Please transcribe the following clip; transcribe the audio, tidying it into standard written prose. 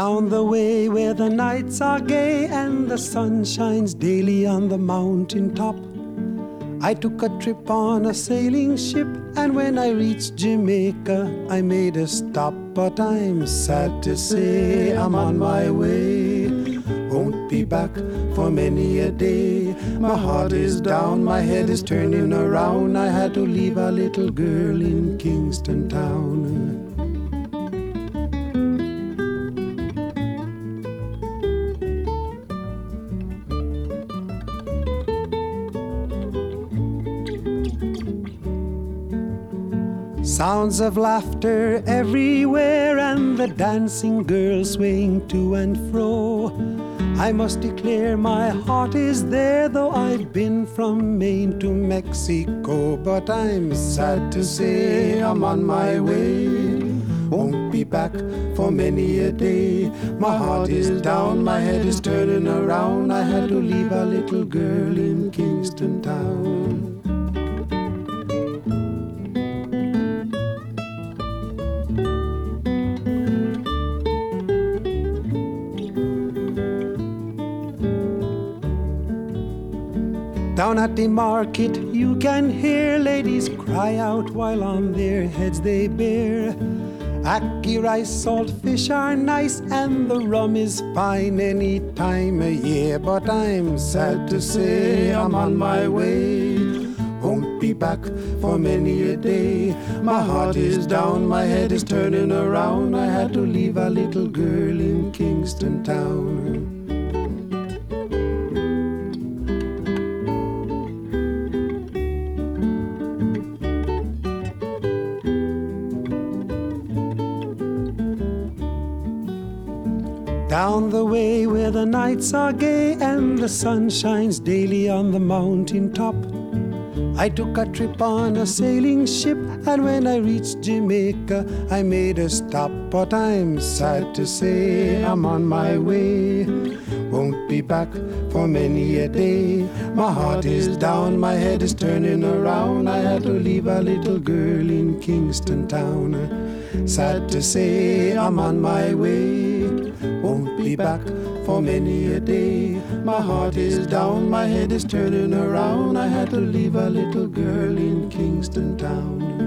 Down the way where the nights are gay and the sun shines daily on the mountain top, I took a trip on a sailing ship, and when I reached Jamaica, I made a stop. But I'm sad to say I'm on my way, won't be back for many a day. My heart is down, my head is turning around. I had to leave a little girl in Kingston town. Sounds of laughter everywhere, and the dancing girls swaying to and fro. I must declare my heart is there, though I've been from Maine to Mexico. But I'm sad to say I'm on my way, won't be back for many a day. My heart is down, my head is turning around. I had to leave a little girl in Kingston town. Down at the market you can hear ladies cry out while on their heads they bear. Ackee rice, salt fish are nice, and the rum is fine any time of year. But I'm sad to say I'm on my way, won't be back for many a day. My heart is down, my head is turning around. I had to leave a little girl in Kingston town. Down the way where the nights are gay and the sun shines daily on the mountain top, I took a trip on a sailing ship, and when I reached Jamaica, I made a stop. But I'm sad to say I'm on my way, won't be back for many a day. My heart is down, my head is turning around. I had to leave a little girl in Kingston town. Sad to say I'm on my way, won't be back for many a day. My heart is down, my head is turning around. I had to leave a little girl in Kingston town.